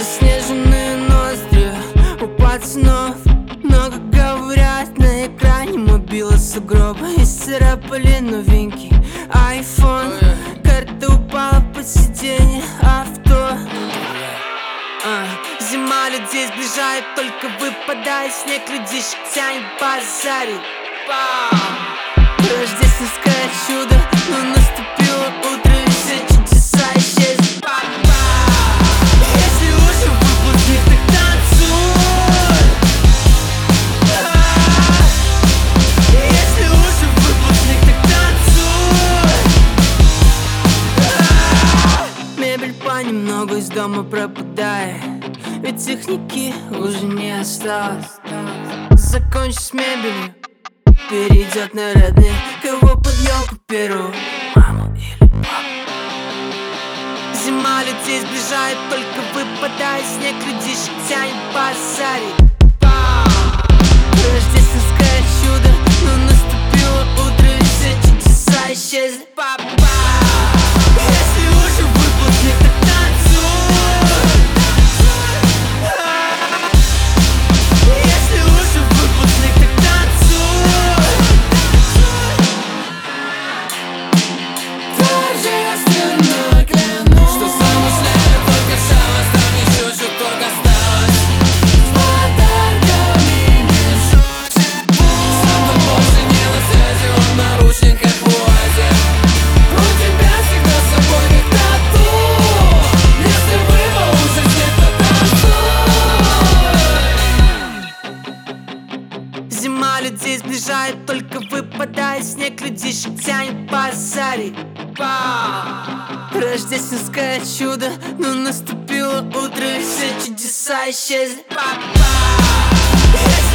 Заснеженные ноздри у пацанов. Много говорят на экране, мобила сугроба. Исцарапали новенький айфон. Карта упала под сиденье авто. Зима людей сближает, только выпадает снег, людишек тянет базарить. Рождественское чудо, но наступило утро, и все чудеса исчезли. Если уже выпал снег, так танцуй. Если уже выпал снег, так танцуй. Мебель понемногу из дома пропадает, ведь техники уже не осталось. Закончи с мебелью, перейдет на родных. Кого под елку первую, маму или папу? Зима людей сближает, только выпадает снег, людишек тянет базарить. Рождественское чудо, но наступило утро, и все чудеса исчезли. Если уже выпал снег, так танцуй. Если уже выпал снег, так танцуй. Торжественно клянусь, что замышляю только шалость, там еще чуток осталось. С подарками мешок. Сам-то больше не на связи, он в наручниках возит. У тебя всегда с собой как тату. Если выпал уже снег, то танцуй. Зима людей сближает, только выпадает снег, людишек тянет базарить. Рождественское чудо, но наступило утро, и все чудеса исчезли. Если